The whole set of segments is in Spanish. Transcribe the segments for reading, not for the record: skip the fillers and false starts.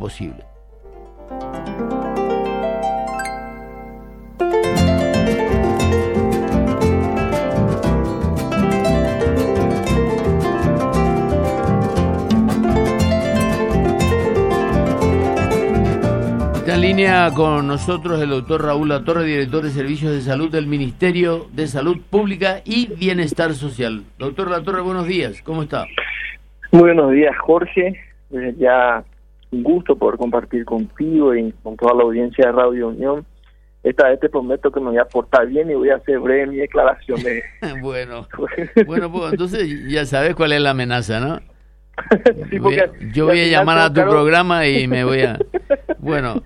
posible. En línea con nosotros el doctor Raúl Latorre, director de Servicios de Salud del Ministerio de Salud Pública y Bienestar Social. Doctor Latorre, buenos días, ¿cómo está? Muy buenos días, Jorge. Ya un gusto poder compartir contigo y con toda la audiencia de Radio Unión. Esta vez te prometo que me voy a portar bien y voy a hacer breve mi declaración. Bueno, pues entonces ya sabes cuál es la amenaza, ¿no? Sí, yo voy a llamar a tu programa y me voy a... Bueno,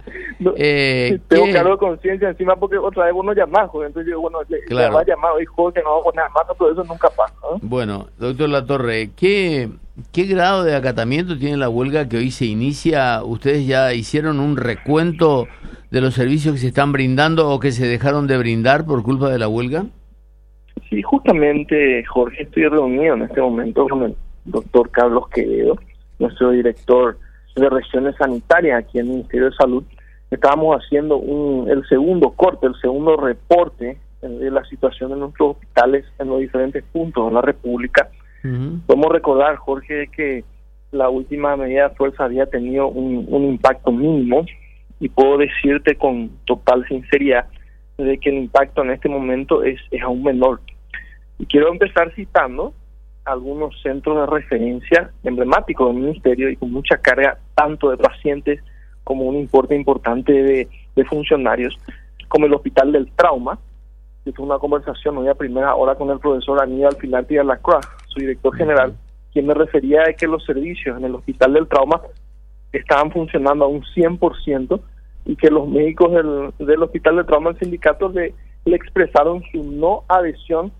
tengo cargo de conciencia encima porque otra vez vos no llamás, entonces yo, bueno, claro. Le va a llamar hoy, Jorge, no va a poner mano, pero eso nunca pasa, ¿no? Bueno, doctor Latorre, ¿qué grado de acatamiento tiene la huelga que hoy se inicia? ¿Ustedes ya hicieron un recuento de los servicios que se están brindando o que se dejaron de brindar por culpa de la huelga? Sí, justamente, Jorge, estoy reunido en este momento con el doctor Carlos Quevedo, nuestro director de regiones sanitarias aquí en el Ministerio de Salud. Estábamos haciendo el segundo corte, el segundo reporte de la situación de nuestros hospitales en los diferentes puntos de la República. Podemos recordar, Jorge, que la última medida de fuerza había tenido un impacto mínimo y puedo decirte con total sinceridad de que el impacto en este momento es aún menor. Y quiero empezar citando algunos centros de referencia emblemáticos del Ministerio y con mucha carga tanto de pacientes como un importe importante de funcionarios, como el Hospital del Trauma, que fue una conversación hoy a primera hora con el profesor Aníbal Filarte de la Cruz, su director general, quien me refería de que los servicios en el Hospital del Trauma estaban funcionando a un 100% y que los médicos del Hospital del Trauma, el sindicato, le expresaron su no adhesión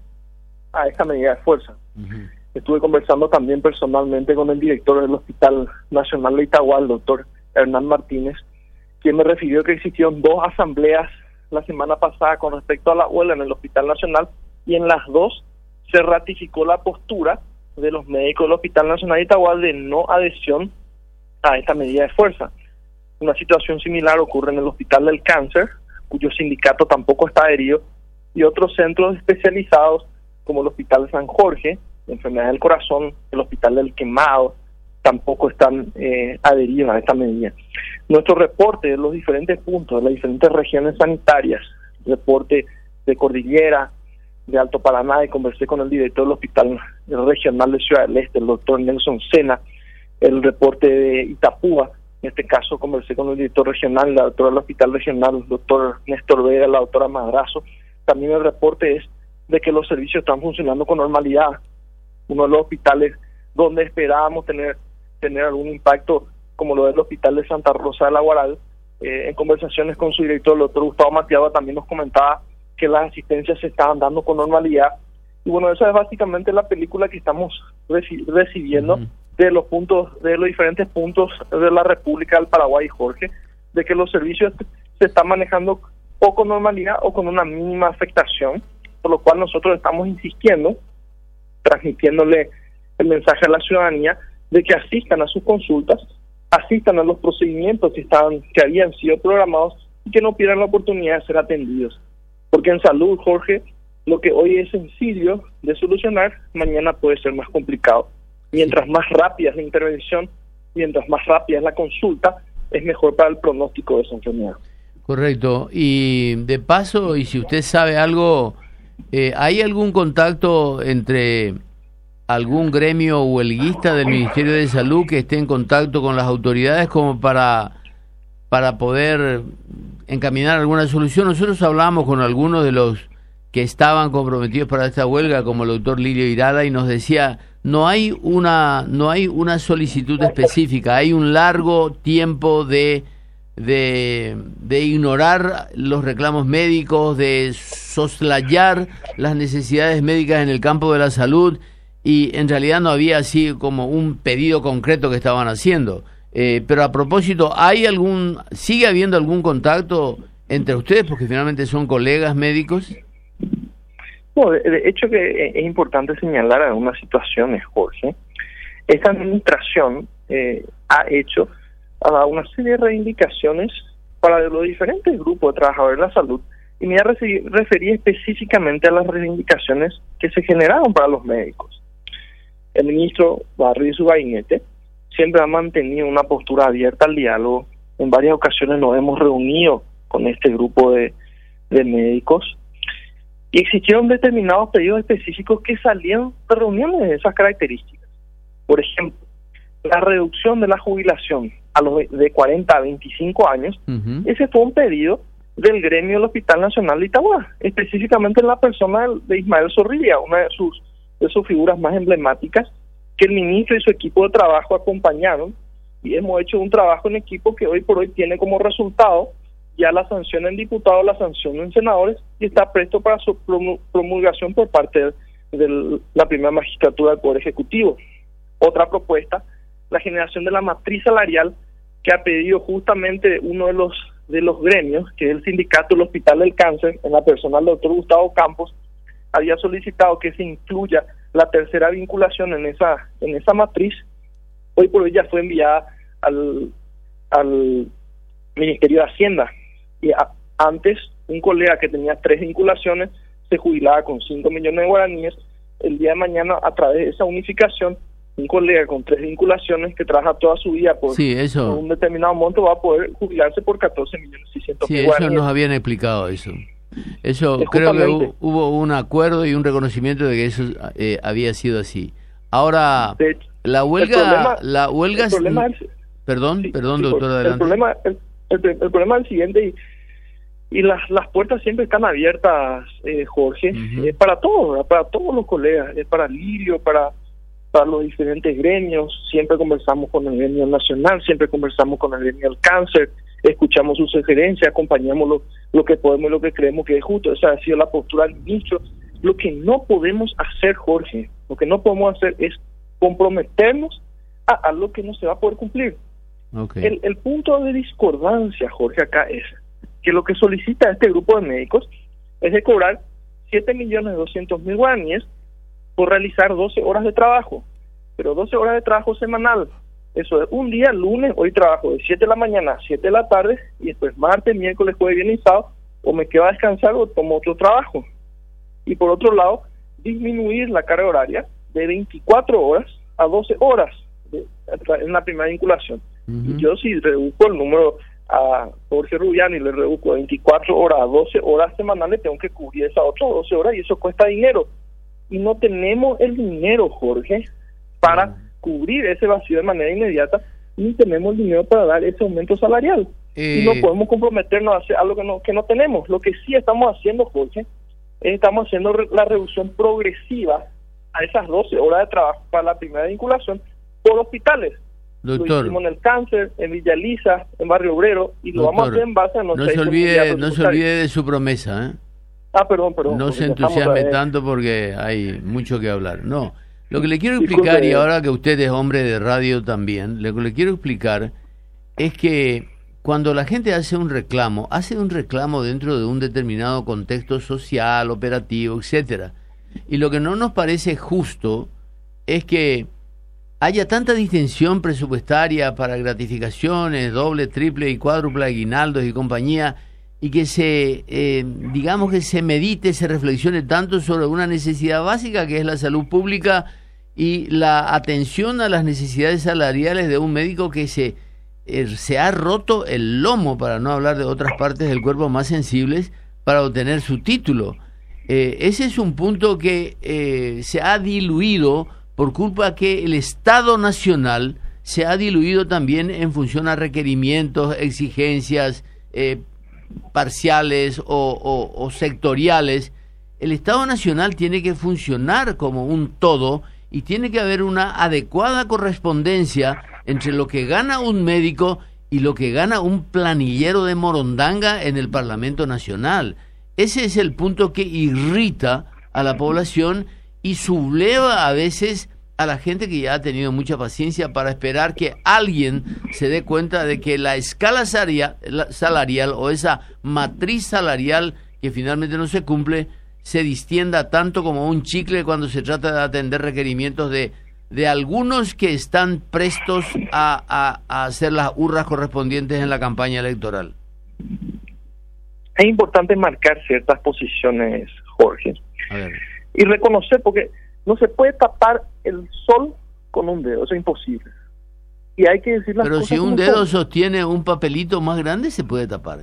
a esta medida de fuerza. Estuve conversando también personalmente con el director del Hospital Nacional de Itagua, el doctor Hernán Martínez, quien me refirió que existieron 2 asambleas la semana pasada con respecto a la huelga en el Hospital Nacional y en las 2 se ratificó la postura de los médicos del Hospital Nacional de Itagua de no adhesión a esta medida de fuerza. Una situación similar ocurre en el Hospital del Cáncer, cuyo sindicato tampoco está adherido, y otros centros especializados como el Hospital de San Jorge, de enfermedades del corazón, el Hospital del Quemado, tampoco están adheridos a esta medida. Nuestro reporte de los diferentes puntos, de las diferentes regiones sanitarias, reporte de Cordillera, de Alto Paraná, y conversé con el director del Hospital Regional de Ciudad del Este, el doctor Nelson Sena, el reporte de Itapúa, en este caso conversé con el director regional, la doctora del Hospital Regional, el doctor Néstor Vega, la doctora Madrazo. También el reporte es de que los servicios están funcionando con normalidad. Uno de los hospitales donde esperábamos tener algún impacto, como lo del Hospital de Santa Rosa de la Guaral, en conversaciones con su director, el doctor Gustavo Matiagua, también nos comentaba que las asistencias se estaban dando con normalidad. Y bueno, esa es básicamente la película que estamos recibiendo de los diferentes puntos de la República del Paraguay, Jorge, de que los servicios se están manejando o con normalidad o con una mínima afectación, por lo cual nosotros estamos insistiendo, transmitiéndole el mensaje a la ciudadanía de que asistan a sus consultas, asistan a los procedimientos que habían sido programados y que no pierdan la oportunidad de ser atendidos. Porque en salud, Jorge, lo que hoy es sencillo de solucionar, mañana puede ser más complicado. Mientras más rápida es la intervención, mientras más rápida es la consulta, es mejor para el pronóstico de esa enfermedad. Correcto. Y de paso, y si usted sabe algo, ¿hay algún contacto entre algún gremio huelguista del Ministerio de Salud que esté en contacto con las autoridades como para poder encaminar alguna solución? Nosotros hablamos con algunos de los que estaban comprometidos para esta huelga, como el doctor Lirio Irala, y nos decía, no hay una solicitud específica, hay un largo tiempo de ignorar los reclamos médicos, de soslayar las necesidades médicas en el campo de la salud, y en realidad no había así como un pedido concreto que estaban haciendo. Pero a propósito, ¿sigue habiendo algún contacto entre ustedes, porque finalmente son colegas médicos? No, de hecho que es importante señalar algunas situaciones, Jorge. Esta administración ha hecho ha dado una serie de reivindicaciones para los diferentes grupos de trabajadores de la salud, y me referí específicamente a las reivindicaciones que se generaron para los médicos. El ministro Barrio y su gabinete siempre ha mantenido una postura abierta al diálogo. En varias ocasiones nos hemos reunido con este grupo de médicos, y existieron determinados pedidos específicos que salían de reuniones de esas características. Por ejemplo, la reducción de la jubilación a los de 40 a 25 años. Ese fue un pedido del gremio del Hospital Nacional de Itagüí, específicamente en la persona de Ismael Zorrilla, una de sus figuras más emblemáticas, que el ministro y su equipo de trabajo acompañaron, y hemos hecho un trabajo en equipo que hoy por hoy tiene como resultado ya la sanción en diputados, la sanción en senadores, y está presto para su promulgación por parte de la primera magistratura del Poder Ejecutivo. Otra propuesta, la generación de la matriz salarial, que ha pedido justamente uno de los gremios, que es el sindicato del Hospital del Cáncer, en la persona del doctor Gustavo Campos, había solicitado que se incluya la tercera vinculación en esa matriz. Hoy por hoy ya fue enviada al Ministerio de Hacienda, y antes un colega que tenía 3 vinculaciones se jubilaba con 5 millones de guaraníes. El día de mañana, a través de esa unificación, un colega con 3 vinculaciones que trabaja toda su vida por un determinado monto va a poder jubilarse por 14.600.000 guaraníes. Eso nos habían explicado eso. Creo que hubo un acuerdo y un reconocimiento de que eso había sido así. Ahora, la huelga... Perdón, doctor, adelante. El problema es el siguiente, y las puertas siempre están abiertas, Jorge, para todos, para todos los colegas, para Lirio, para los diferentes gremios. Siempre conversamos con el gremio nacional, siempre conversamos con el gremio del cáncer, escuchamos sus sugerencias, acompañamos lo que podemos y lo que creemos que es justo. Esa ha sido la postura del ministro. Lo que no podemos hacer, Jorge, lo que no podemos hacer es comprometernos a algo que no se va a poder cumplir. Okay. El punto de discordancia, Jorge, acá es que lo que solicita este grupo de médicos es de cobrar 7.200.000 guaraníes por realizar 12 horas de trabajo, pero 12 horas de trabajo semanal. Eso es un día, lunes, hoy trabajo de 7 de la mañana a 7 de la tarde, y después martes, miércoles, jueves, viernes y sábado, o me quedo a descansar o tomo otro trabajo. Y por otro lado, disminuir la carga horaria de 24 horas a 12 horas en la primera vinculación. Y yo, si reduzco el número a Jorge Rubián y le reduzco de 24 horas a 12 horas semanales, tengo que cubrir esas otras 12 horas, y eso cuesta dinero. Y no tenemos el dinero, Jorge, para cubrir ese vacío de manera inmediata, ni tenemos el dinero para dar ese aumento salarial. Y no podemos comprometernos a hacer algo que no tenemos. Lo que sí estamos haciendo, Jorge, estamos haciendo la reducción progresiva a esas 12 horas de trabajo para la primera vinculación por hospitales. Doctor, lo hicimos en el Cáncer, en Villa Elisa, en Barrio Obrero, y lo vamos a hacer en base a no se olvide de su promesa, perdón. No se entusiasme tanto porque hay mucho que hablar. No, lo que le quiero explicar, y ahora que usted es hombre de radio también, lo que le quiero explicar es que cuando la gente hace un reclamo dentro de un determinado contexto social, operativo, etcétera. Y lo que no nos parece justo es que haya tanta distensión presupuestaria para gratificaciones, doble, triple y cuádruple aguinaldos y compañía, y que digamos que se medite, se reflexione tanto sobre una necesidad básica que es la salud pública y la atención a las necesidades salariales de un médico que se ha roto el lomo, para no hablar de otras partes del cuerpo más sensibles, para obtener su título. Ese es un punto que se ha diluido por culpa que el Estado Nacional se ha diluido también en función a requerimientos, exigencias parciales o sectoriales. El Estado Nacional tiene que funcionar como un todo y tiene que haber una adecuada correspondencia entre lo que gana un médico y lo que gana un planillero de Morondanga en el Parlamento Nacional. Ese es el punto que irrita a la población y subleva a veces a la gente que ya ha tenido mucha paciencia para esperar que alguien se dé cuenta de que la escala salarial o esa matriz salarial que finalmente no se cumple se distienda tanto como un chicle cuando se trata de atender requerimientos de de algunos que están prestos a hacer las hurras correspondientes en la campaña electoral? Es importante marcar ciertas posiciones, Jorge, A ver. y reconocer, porque no se puede tapar el sol con un dedo, eso es imposible. Y hay que decir las Pero cosas si un como dedo son. sostiene un papelito más grande, se puede tapar.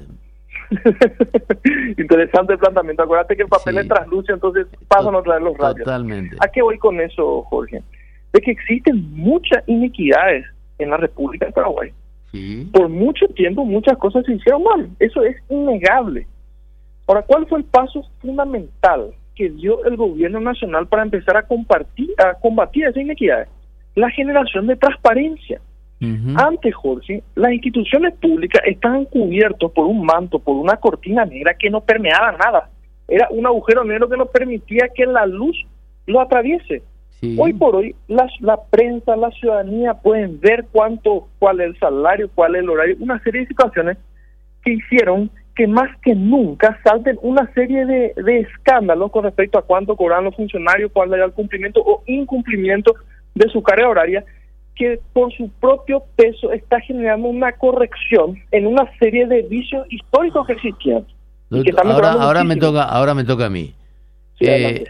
Interesante el planteamiento. Acuérdate que el papel Sí. es translúcido, entonces pasan otra vez los rayos. Totalmente. ¿A qué voy con eso, Jorge? De que existen muchas iniquidades en la República de Paraguay. Sí. Por mucho tiempo muchas cosas se hicieron mal, eso es innegable. Ahora, ¿cuál fue el paso fundamental que dio el gobierno nacional para empezar a combatir esas inequidades? La generación de transparencia. Ujú. Antes, Jorge, las instituciones públicas estaban cubiertas por un manto, por una cortina negra que no permeaba nada. Era un agujero negro que no permitía que la luz lo atraviese. Sí. Hoy por hoy, la prensa, la ciudadanía pueden ver cuál es el salario, cuál es el horario, una serie de situaciones que hicieron que más que nunca salten una serie de escándalos con respecto a cuánto cobran los funcionarios, cuál era el cumplimiento o incumplimiento de su carga horaria, que por su propio peso está generando una corrección en una serie de vicios históricos que existían. Y que están mejorando ahora muchísimo. ahora me toca a mí. Sí, adelante.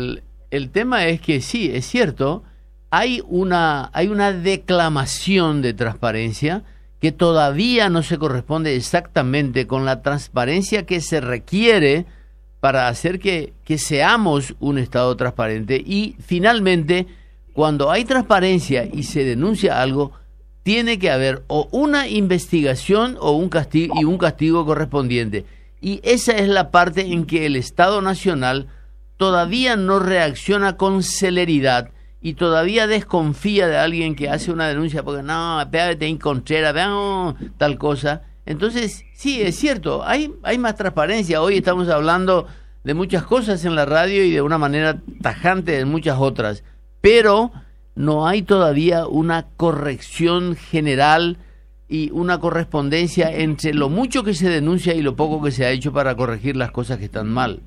El tema es que sí, es cierto, hay una declamación de transparencia que todavía no se corresponde exactamente con la transparencia que se requiere para hacer que seamos un Estado transparente. Y finalmente, cuando hay transparencia y se denuncia algo, tiene que haber o una investigación o un castigo correspondiente. Y esa es la parte en que el Estado Nacional todavía no reacciona con celeridad y todavía desconfía de alguien que hace una denuncia porque no, te encontré, tal cosa. Entonces, sí, es cierto, hay más transparencia. Hoy estamos hablando de muchas cosas en la radio y de una manera tajante de muchas otras, pero no hay todavía una corrección general y una correspondencia entre lo mucho que se denuncia y lo poco que se ha hecho para corregir las cosas que están mal.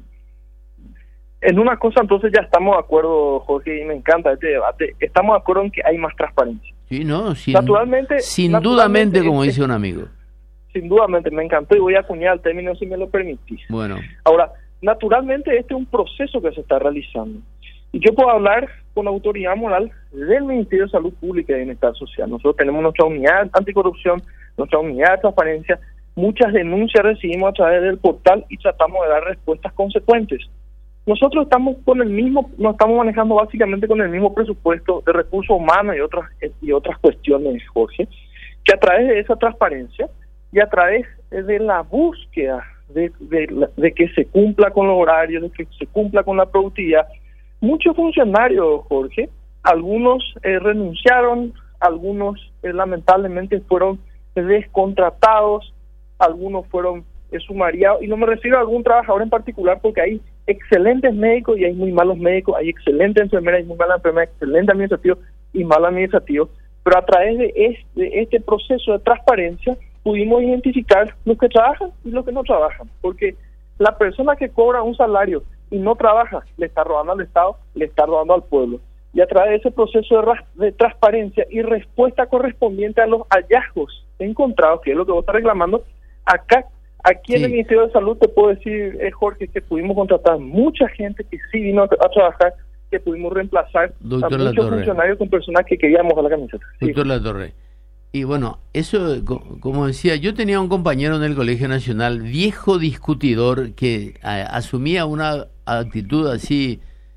En una cosa entonces ya estamos de acuerdo, Jorge, y me encanta este debate. Estamos de acuerdo en que hay más transparencia. Sí, no, Naturalmente, dudamente, como dice un amigo. Sin dudamente, me encantó y voy a acuñar el término si me lo permitís. Bueno. Ahora, naturalmente este es un proceso que se está realizando. Y yo puedo hablar con autoridad moral del Ministerio de Salud Pública y Bienestar Social. Nosotros tenemos nuestra unidad anticorrupción, nuestra unidad de transparencia. Muchas denuncias recibimos a través del portal y tratamos de dar respuestas consecuentes. Nosotros estamos nos estamos manejando básicamente con el mismo presupuesto de recursos humanos y otras cuestiones, Jorge, que a través de esa transparencia y a través de la búsqueda de que se cumpla con los horarios, de que se cumpla con la productividad. Muchos funcionarios, Jorge, algunos renunciaron, algunos lamentablemente fueron descontratados, algunos fueron sumariados, y no me refiero a algún trabajador en particular porque hay excelentes médicos y hay muy malos médicos, hay excelentes enfermeras y muy malas enfermeras, excelentes administrativos y malos administrativos, pero a través de este proceso de transparencia pudimos identificar los que trabajan y los que no trabajan, porque la persona que cobra un salario y no trabaja, le está robando al Estado, le está robando al pueblo. Y a través de ese proceso de transparencia y respuesta correspondiente a los hallazgos encontrados, que es lo que vos estás reclamando, aquí en el Ministerio de Salud te puedo decir, Jorge, que pudimos contratar mucha gente que sí vino a trabajar, que pudimos reemplazar Doctor a muchos funcionarios con personas que queríamos a la camiseta. Doctor Latorre, y bueno, eso, como decía, yo tenía un compañero en el Colegio Nacional, viejo discutidor, que asumía una actitud así,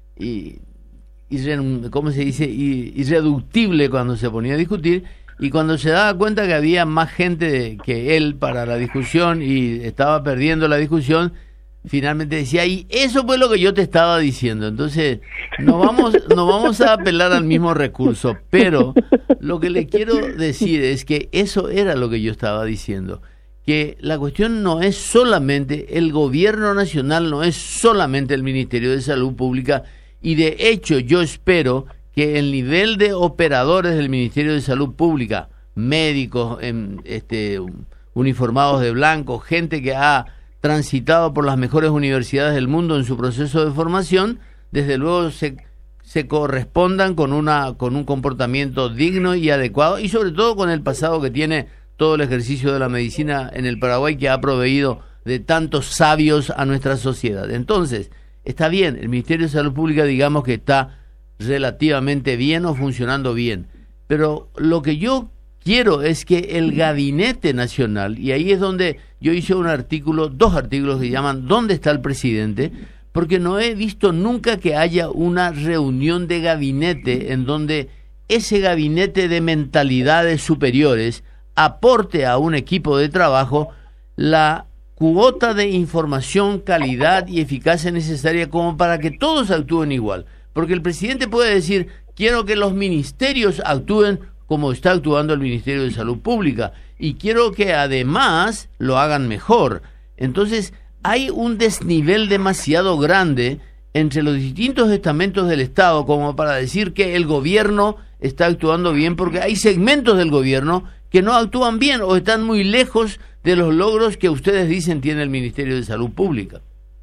¿cómo se dice? Irreductible cuando se ponía a discutir, y cuando se daba cuenta que había más gente que él para la discusión y estaba perdiendo la discusión, finalmente decía, y eso fue lo que yo te estaba diciendo. Entonces, no vamos a apelar al mismo recurso, pero lo que le quiero decir es que eso era lo que yo estaba diciendo, que la cuestión no es solamente el gobierno nacional, no es solamente el Ministerio de Salud Pública, y de hecho yo espero que el nivel de operadores del Ministerio de Salud Pública, médicos uniformados de blanco, gente que ha transitado por las mejores universidades del mundo en su proceso de formación, desde luego se se correspondan con un comportamiento digno y adecuado, y sobre todo con el pasado que tiene todo el ejercicio de la medicina en el Paraguay, que ha proveído de tantos sabios a nuestra sociedad. Entonces, está bien, el Ministerio de Salud Pública digamos que está relativamente bien o funcionando bien, pero lo que yo quiero es que el Gabinete Nacional, y ahí es donde yo hice dos artículos que llaman ¿Dónde está el presidente?, porque no he visto nunca que haya una reunión de gabinete en donde ese gabinete de mentalidades superiores aporte a un equipo de trabajo la cuota de información, calidad y eficacia necesaria como para que todos actúen igual. Porque el presidente puede decir, quiero que los ministerios actúen como está actuando el Ministerio de Salud Pública, y quiero que además lo hagan mejor. Entonces, hay un desnivel demasiado grande entre los distintos estamentos del Estado como para decir que el gobierno está actuando bien, porque hay segmentos del gobierno que no actúan bien o están muy lejos de los logros que ustedes dicen tiene el Ministerio de Salud Pública.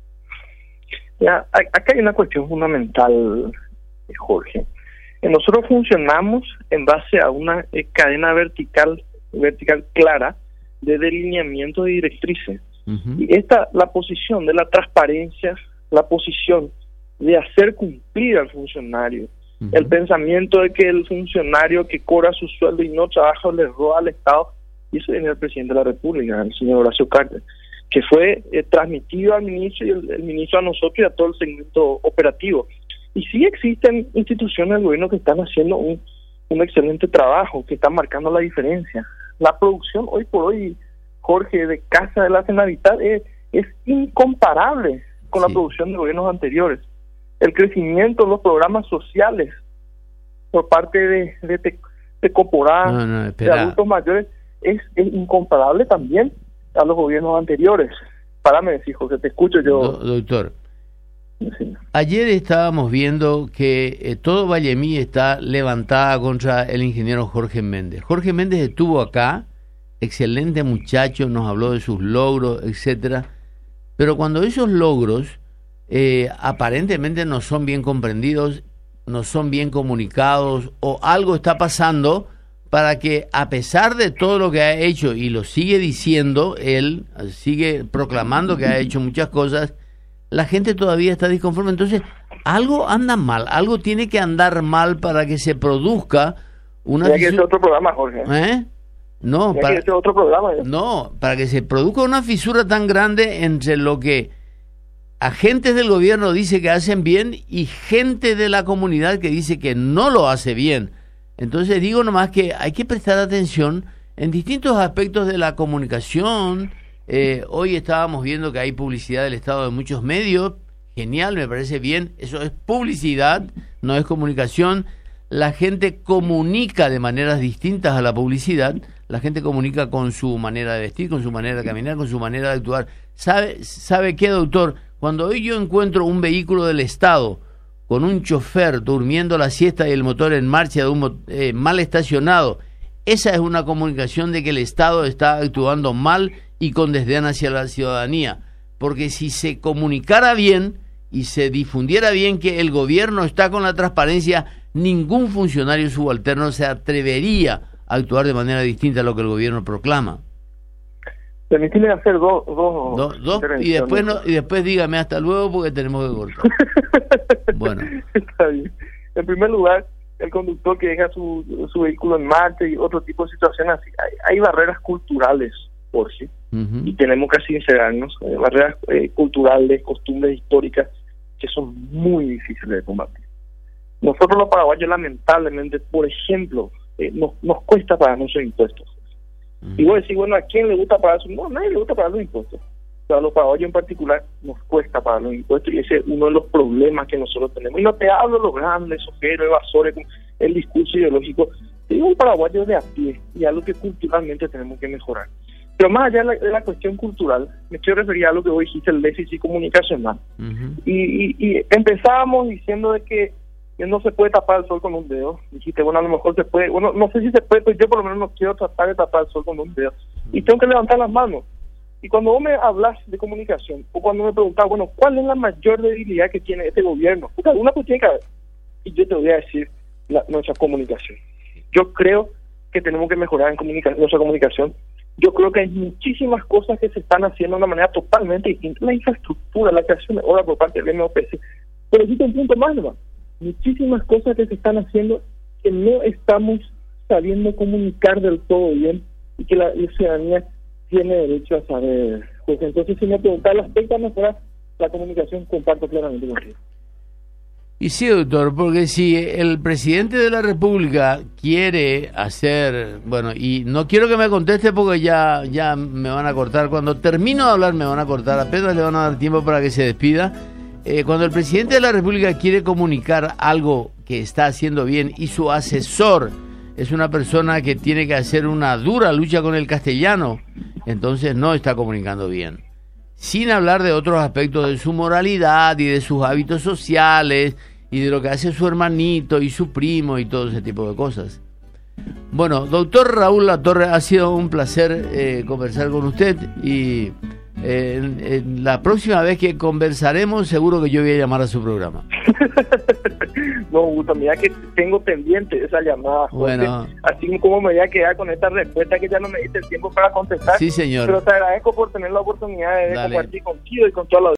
Ya, acá hay una cuestión fundamental, Jorge. Nosotros funcionamos en base a una cadena vertical clara de delineamiento de directrices. Y la posición de la transparencia, la posición de hacer cumplir al funcionario, el pensamiento de que el funcionario que cobra su sueldo y no trabaja le roba al Estado, y eso viene del presidente de la República, el señor Horacio Carter, que fue transmitido al ministro y el ministro a nosotros y a todo el segmento operativo. Y sí existen instituciones del gobierno que están haciendo un excelente trabajo, que están marcando la diferencia. La producción hoy por hoy, Jorge, de Casa de la Senavital es incomparable con la producción de gobiernos anteriores. El crecimiento de los programas sociales por parte de Coporá, de adultos mayores, es incomparable también a los gobiernos anteriores. Párame, Jorge, te escucho yo. Doctor, sí. Ayer estábamos viendo que todo Vallemí está levantada contra el ingeniero Jorge Méndez. Jorge Méndez estuvo acá, excelente muchacho, nos habló de sus logros, etcétera, pero cuando esos logros aparentemente no son bien comprendidos, no son bien comunicados, o algo está pasando para que, a pesar de todo lo que ha hecho, y lo sigue diciendo, él sigue proclamando que ha hecho muchas cosas, la gente todavía está disconforme. Entonces, algo anda mal, algo tiene que andar mal para que se produzca una... Hay que hacer otro programa, Jorge. No, para que se produzca una fisura tan grande entre lo que agentes del gobierno dice que hacen bien y gente de la comunidad que dice que no lo hace bien. Entonces digo nomás que hay que prestar atención en distintos aspectos de la comunicación. Hoy estábamos viendo que hay publicidad del Estado de muchos medios, genial, me parece bien, eso es publicidad, no es comunicación. La gente comunica de maneras distintas a la publicidad, la gente comunica con su manera de vestir, con su manera de caminar, con su manera de actuar. ¿Sabe qué, doctor? Cuando hoy yo encuentro un vehículo del Estado con un chofer durmiendo la siesta y el motor en marcha, mal estacionado, esa es una comunicación de que el Estado está actuando mal y con desdén hacia la ciudadanía. Porque si se comunicara bien y se difundiera bien que el gobierno está con la transparencia, ningún funcionario subalterno se atrevería a actuar de manera distinta a lo que el gobierno proclama. Permíteme hacer dos y después dígame hasta luego porque tenemos que cortar. Bueno. Está bien. En primer lugar, el conductor que deja su vehículo en marcha y otro tipo de situaciones así. Hay barreras culturales, Jorge, y tenemos que sincerarnos, barreras culturales, costumbres históricas que son muy difíciles de combatir. Nosotros los paraguayos, lamentablemente, por ejemplo, nos cuesta pagar nuestros impuestos. Y vos decís, bueno, ¿a quién le gusta pagar sus impuestos? No, a nadie le gusta pagar los impuestos. O sea, a los paraguayos en particular nos cuesta pagar los impuestos y ese es uno de los problemas que nosotros tenemos. Y no te hablo de los grandes, sojeros, evasores, el discurso ideológico. Te digo un paraguayo de a pie y algo que culturalmente tenemos que mejorar. Pero más allá de la cuestión cultural, me quiero referir a lo que vos dijiste, el déficit comunicacional. Y empezábamos diciendo de que no se puede tapar el sol con un dedo. Dijiste, bueno, a lo mejor se puede, bueno, no sé si se puede, pero yo por lo menos no quiero tratar de tapar el sol con un dedo. Y tengo que levantar las manos. Y cuando vos me hablas de comunicación, o cuando me preguntás, bueno, ¿cuál es la mayor debilidad que tiene este gobierno? Porque alguna pues tiene que haber. y yo te voy a decir nuestra comunicación. Yo creo que tenemos que mejorar en nuestra comunicación. Yo creo que hay muchísimas cosas que se están haciendo de una manera totalmente distinta. La infraestructura, la creación de obra por parte del MOPC. Pero existe un punto más, ¿no? Muchísimas cosas que se están haciendo que no estamos sabiendo comunicar del todo bien y que la ciudadanía tiene derecho a saber. Pues entonces, si me preguntas el aspecto de mejorar la comunicación, comparto plenamente contigo. Y sí, doctor, porque si el presidente de la República quiere hacer, bueno, y no quiero que me conteste porque ya me van a cortar, cuando termino de hablar me van a cortar, apenas le van a dar tiempo para que se despida. Cuando el presidente de la República quiere comunicar algo que está haciendo bien y su asesor es una persona que tiene que hacer una dura lucha con el castellano, entonces no está comunicando bien. Sin hablar de otros aspectos de su moralidad y de sus hábitos sociales y de lo que hace su hermanito y su primo y todo ese tipo de cosas. Bueno, doctor Raúl Latorre, ha sido un placer conversar con usted y la próxima vez que conversaremos seguro que yo voy a llamar a su programa. No, Gusto, mira que tengo pendiente esa llamada, Jorge. Bueno, así como me voy a quedar con esta respuesta que ya no me diste el tiempo para contestar. Sí, señor. Pero te agradezco por tener la oportunidad de compartir contigo y con toda la